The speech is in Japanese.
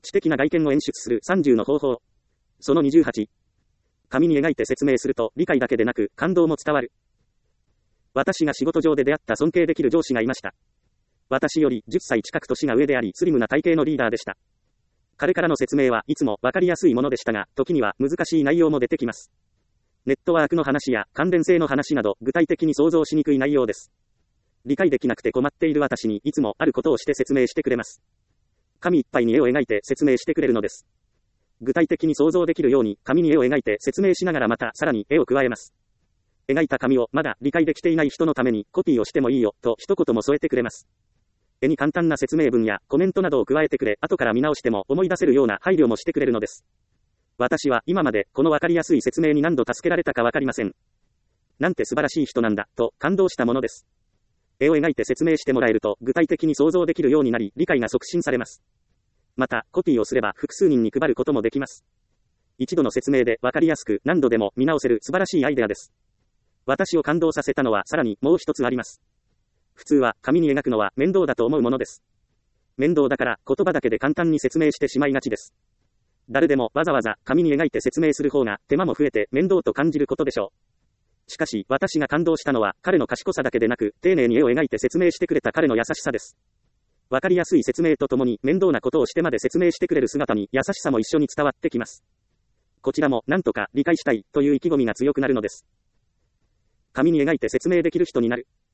知的な外見を演出する30の方法。その28。紙に描いて説明すると理解だけでなく感動も伝わる。私が仕事上で出会った尊敬できる上司がいました。私より10歳近く年が上でありスリムな体型のリーダーでした。彼からの説明はいつもわかりやすいものでしたが、時には難しい内容も出てきます。ネットワークの話や関連性の話など具体的に想像しにくい内容です。理解できなくて困っている私にいつもあることをして説明してくれます。紙いっぱいに絵を描いて説明してくれるのです。具体的に想像できるように紙に絵を描いて説明しながらまたさらに絵を加えます。描いた紙をまだ理解できていない人のためにコピーをしてもいいよと一言も添えてくれます。絵に簡単な説明文やコメントなどを加えてくれ、後から見直しても思い出せるような配慮もしてくれるのです。私は今までこのわかりやすい説明に何度助けられたかわかりません。なんて素晴らしい人なんだと感動したものです。絵を描いて説明してもらえると具体的に想像できるようになり理解が促進されます。またコピーをすれば複数人に配ることもできます。一度の説明でわかりやすく何度でも見直せる素晴らしいアイデアです。私を感動させたのはさらにもう一つあります。普通は紙に描くのは面倒だと思うものです。面倒だから言葉だけで簡単に説明してしまいがちです。誰でもわざわざ紙に描いて説明する方が手間も増えて面倒と感じることでしょう。しかし私が感動したのは彼の賢さだけでなく丁寧に絵を描いて説明してくれた彼の優しさです。わかりやすい説明とともに面倒なことをしてまで説明してくれる姿に優しさも一緒に伝わってきます。こちらも何とか理解したいという意気込みが強くなるのです。紙に描いて説明できる人になる。